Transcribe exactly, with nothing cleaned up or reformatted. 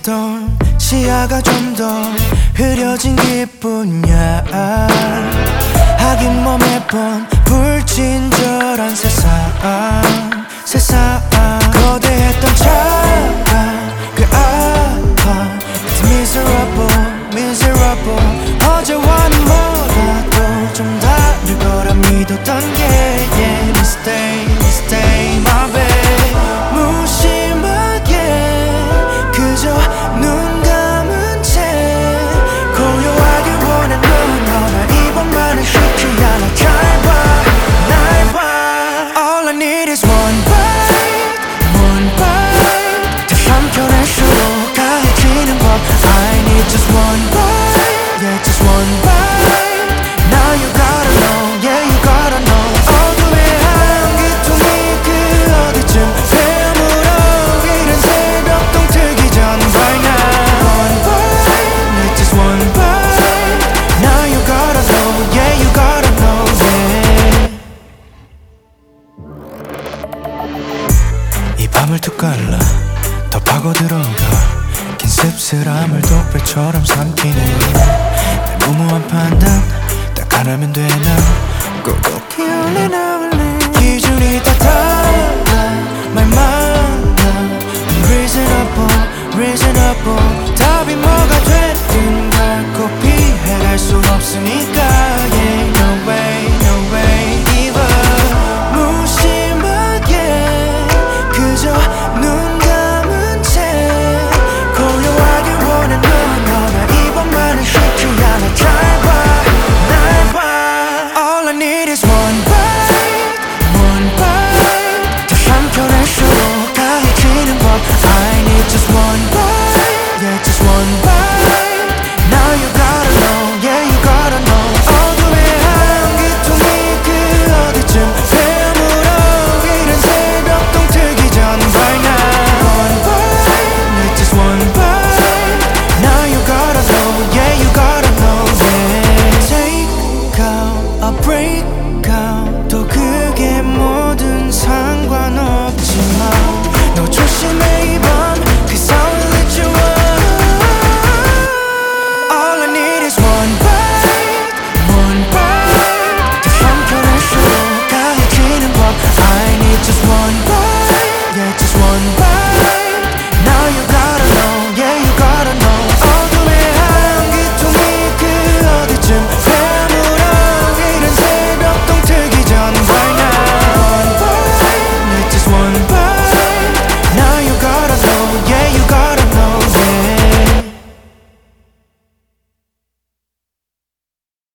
했던 시야가 좀 더 흐려진 기분이야. 하긴 뭐 매번 불친절한 세상 세상 거대했던 차가 그 아파 It's miserable miserable 어제와는 뭐라도 좀 다를 거라 믿었던 게 yeah, mistake mistake my bad 무심하게 그저 눈 감은 채 고요하게 원한 넌 너나 이번만은 쉽지 않아 잘 봐 날 봐 All I need is one bite one bite 다 삼켜낼수록 가해지는 법 I need just one bite yeah just one bite Now you gotta know yeah you gotta know 어둠의 한기통이 그 어디쯤 되물어 이른 새벽동 트기 전 right now One bite yeah just one bite Now you gotta know yeah you gotta know yeah 이 밤을 툭 갈라 더 파고들어가 긴 씁쓸함을 독배처럼 삼키네 내 무모한 판단 딱 하나면 되나 꼭 기울인 마음을